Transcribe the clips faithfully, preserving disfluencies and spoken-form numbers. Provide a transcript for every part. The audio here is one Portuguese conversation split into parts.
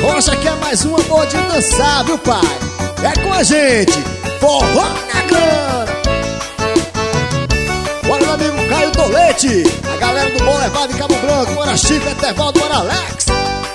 Rocha que é mais uma boa de dançar, viu pai? É com a gente, forró na grana. Bora meu amigo Caio Tolete, a galera do Bom Levado em Cabo Branco. Bora Chico, Etevaldo, bora Alex.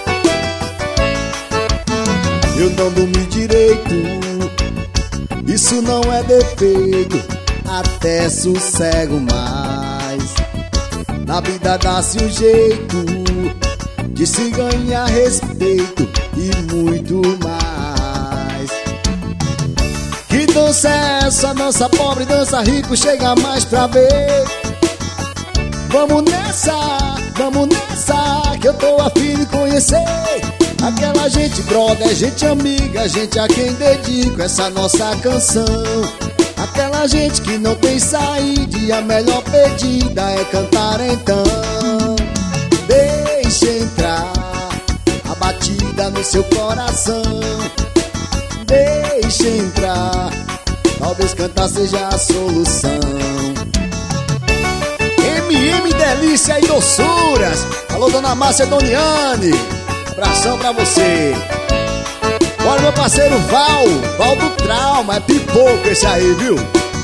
Eu não dormi direito, isso não é defeito, até sossego mais. Na vida dá-se um jeito de se ganhar respeito e muito mais. Que dança é essa? Dança pobre, dança rico, chega mais pra ver. Vamos nessa, vamos nessa, que eu tô a fim de conhecer aquela gente brother, gente amiga, gente a quem dedico essa nossa canção. Aquela gente que não tem saída e a melhor pedida é cantar então. Deixa entrar a batida no seu coração. Deixa entrar, talvez cantar seja a solução. M M Delícia e Doçuras. Alô, dona Macedoniane, abração pra você. Bora meu parceiro Val, Val do Trauma, é pipoco esse aí, viu?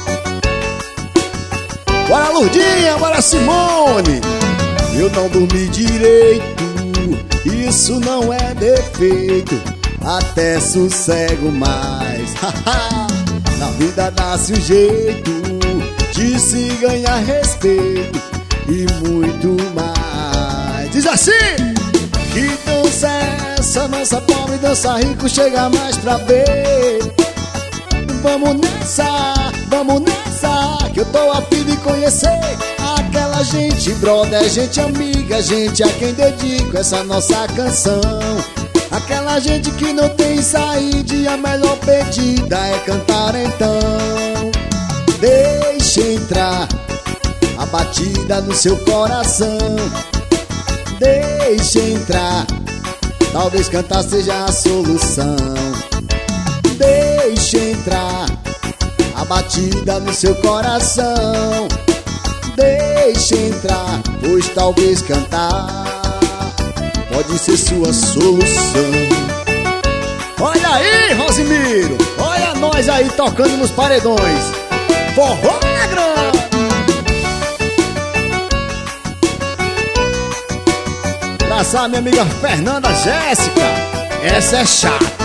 Bora Lurdinha, bora Simone. Eu não dormi direito, isso não é defeito, até sossego mais. Na vida dá-se um jeito de se ganhar respeito e muito mais. Diz assim: que dança é essa? Dança pobre, dança rico, chega mais pra ver. Vamos nessa, vamos nessa, que eu tô a fim de conhecer aquela gente brother, gente amiga, gente a quem dedico essa nossa canção. Aquela gente que não tem saída e a melhor pedida é cantar então. Deixa entrar a batida no seu coração. Deixa entrar, talvez cantar seja a solução. Deixa entrar a batida no seu coração. Deixa entrar, pois talvez cantar pode ser sua solução. Olha aí, Rosimiro, olha nós aí tocando nos paredões. Forró na grana. Abraçar minha amiga Fernanda Jéssica, essa é chata.